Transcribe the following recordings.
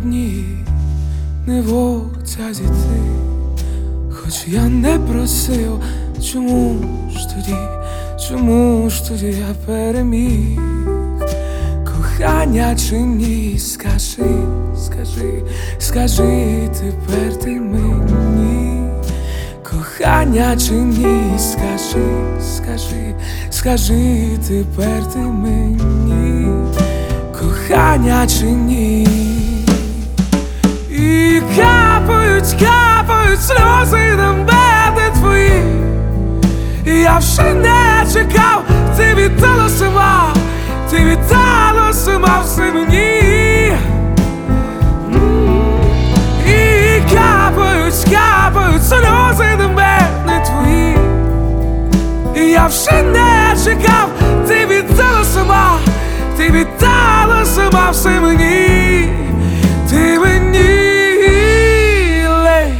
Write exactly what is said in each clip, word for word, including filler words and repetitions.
Сьогодні не в отязі ти, хоч я не просив. Чому ж тоді, чому ж тоді я переміг? Кохання чи ні? Скажи, скажи, скажи тепер ти мені. Кохання чи ні? Скажи, скажи, скажи тепер ти мені. Кохання чи ні? І капають, капають сльози на мене твої. І я вже не чекав, ти віддала сама, ти віддала сама все мені. І капають, капають сльози на мене твої. І я вже не чекав, ти віддала сама, ти віддала сама все мені. Ти мені лей.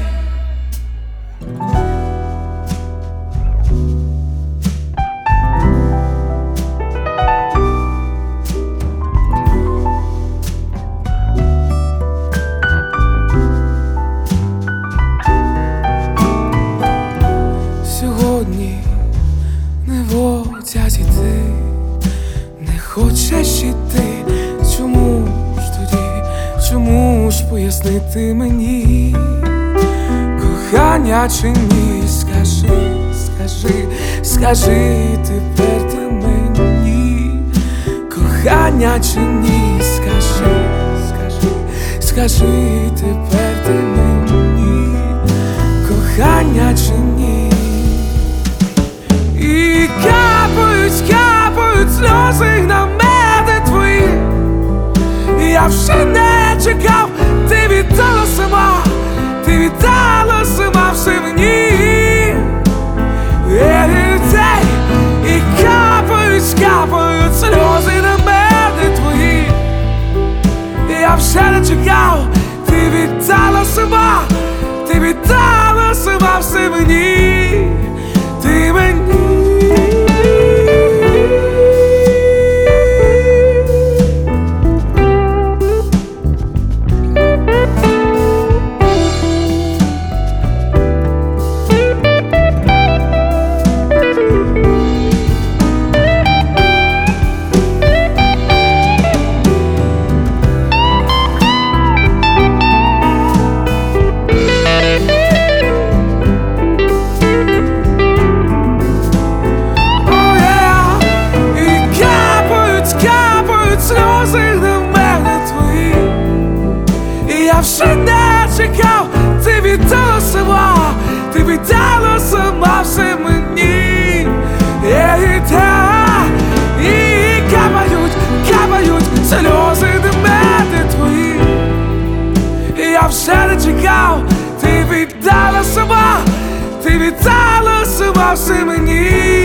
Сьогодні не в отязі ти, не хочеш іти. Чому ж тоді, чому ж пояснити мені? Кохання чи ні? Скажи, скажи, скажи тепер ти мені. Кохання чи ні? Скажи, скажи, скажи тепер ти мені. Кохання чи ні? І капають, капають сльози на мене твої. І я вже не чекав, ти віддала сама, ти віддала сама все мені. І капають, капають сльози на мене твої. І я вже не чекав, ти віддала сама, ти віддала сама все мені. Ти мені. Сльози на мене твої. І я вже не чекав, ти віддала сама, ти віддала сама все мені. І капають, капають сльози на мене твої. І я вже не чекав, ти віддала сама, ти віддала сама все мені.